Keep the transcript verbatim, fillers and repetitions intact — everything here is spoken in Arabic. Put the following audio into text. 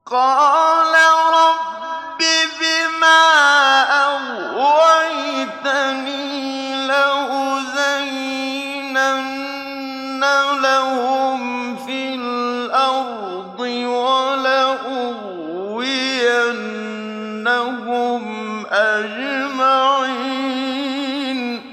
قَالَ رَبِّ بِمَا أَغْوَيْتَنِي لَأُزَيِّنَنَّ لَهُمْ فِي الْأَرْضِ وَلَأُغْوِيَنَّهُمْ أَجْمَعِينَ